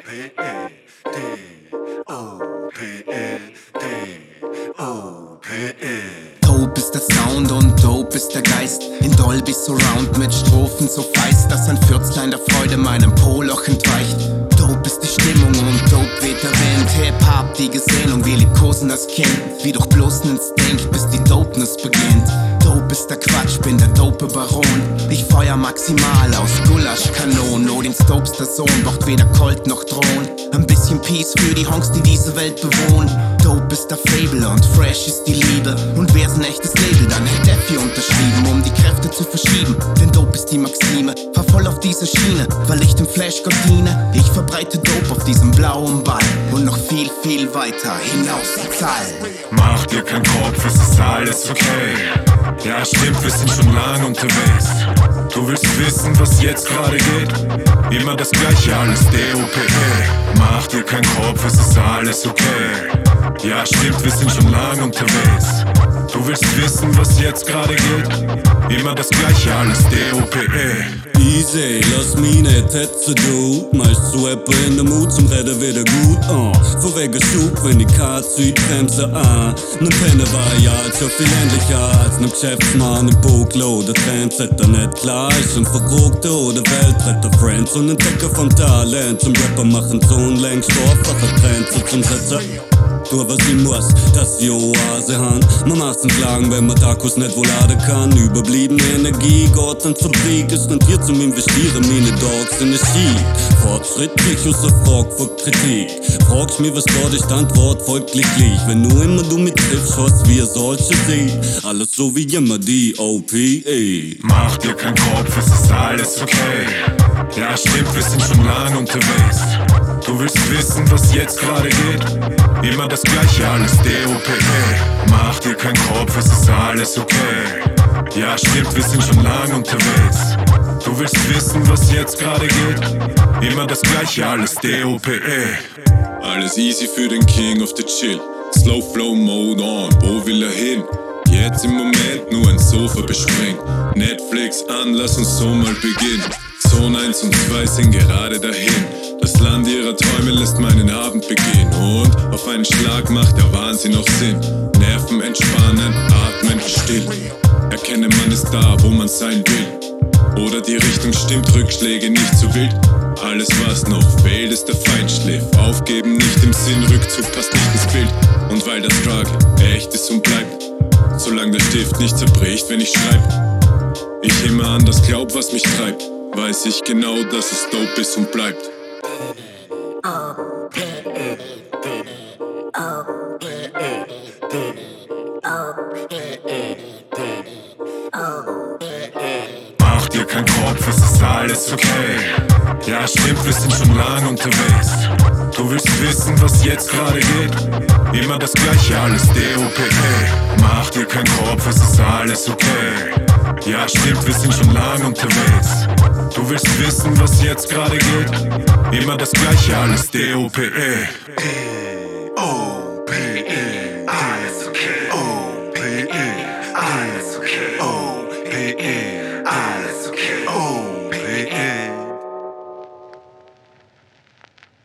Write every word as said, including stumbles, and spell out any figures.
P E D O P E D O P E. Dope ist der Sound und dope ist der Geist. In Dolby Surround mit Strophen so feist, dass ein Fürzlein der Freude meinem Poloch entweicht. Dope ist die Stimmung und dope weht der Wind. Hip-Hop, die Gesinnung, wir liebkosen das Kind wie durch bloßen Instinkt, bis die Dopeness beginnt. Dope ist der Quatsch, bin der dope Baron. Ich feuer maximal aus Gulaschkanonen. Odins dopester Sohn braucht weder Colt noch Drohnen. Ein bisschen Peace für die Honks, die diese Welt bewohnen. Dope ist der Fable und fresh ist die Liebe. Und wär's ein echtes Label, dann hätte Effi unterschrieben, um die Kräfte zu verschieben. Denn Dope ist die Maxime, fahr voll auf diese Schiene, weil ich dem Flashgott diene. Ich verbreite Dope auf diesem blauen Ball und noch viel, viel weiter hinaus die Zahl. Mach dir keinen Kopf, es ist alles okay. Ja stimmt, wir sind schon lang unterwegs. Du willst wissen, was jetzt gerade geht? Immer das gleiche, alles D O P E. Mach dir keinen Kopf, es ist alles okay. Ja stimmt, wir sind schon lang unterwegs. Du willst wissen, was jetzt gerade geht? Immer das gleiche, alles D O P E. Easy, lass mich nicht hetzen, du. Meist zu Apple in der Mut zum Reden wieder gut, uh. Von wegen Schub, wenn ich keine Zeitbremse an. Ne Penne war ja schon viel ähnlicher als nem Geschäftsmann im Boglo. Der Trendsetter nicht klar ist ein Verkrugter oder Weltretter Friends und ein Decker vom Talent. Zum Rapper machen so ein längst einfacher Grenze zum Setzer. Tu was ich muss, dass ich Oase han. Man macht's lang, wenn man Akkus nicht wohl laden kann. Überbliebene Energie, Gott und Fabrik ist nicht hier zum Investieren. Meine Dogs in der Ski. Fortschrittlich aus der Frage vor Kritik. Fragst mich, was Gott ist, Antwort folglich gleich. Wenn nur immer du mit triffst, was wir solche sehen. Alles so wie immer, D O P E. Mach dir keinen Kopf, es ist alles okay. Ja stimmt, wir sind schon lang unterwegs. Du willst wissen, was jetzt gerade geht? Immer das gleiche, alles D O P E. Mach dir keinen Kopf, es ist alles okay. Ja stimmt, wir sind schon lang unterwegs. Du willst wissen, was jetzt gerade geht? Immer das gleiche, alles D O P E. Alles easy für den King of the Chill. Slow Flow Mode on, wo will er hin? Jetzt im Moment nur ein Sofa besprengt. Netflix an, lass uns so mal beginnen. Zone eins und zwei sind gerade dahin. Das Land ihrer Träume lässt meinen Abend beginnen. Und auf einen Schlag macht der Wahnsinn noch Sinn. Nerven entspannen, atmen still. Erkenne, man ist da, wo man sein will. Oder die Richtung stimmt, Rückschläge nicht zu wild. Alles was noch fehlt ist der Feinschliff. Aufgeben nicht im Sinn, Rückzug passt nicht ins Bild. Und weil der Struggle echt ist und bleibt, solange der Stift nicht zerbricht, wenn ich schreib. Ich immer an das glaub, was mich treibt, weiß ich genau, dass es dope ist und bleibt. Mach dir keinen Kopf, es ist alles okay. Ja stimmt, wir sind schon lang unterwegs. Du willst wissen, was jetzt gerade geht? Immer das gleiche, alles D O P E. Mach dir keinen Kopf, es ist alles okay. Ja stimmt, wir sind schon lang unterwegs. Du willst wissen, was jetzt gerade geht? Immer das gleiche, alles D O P E.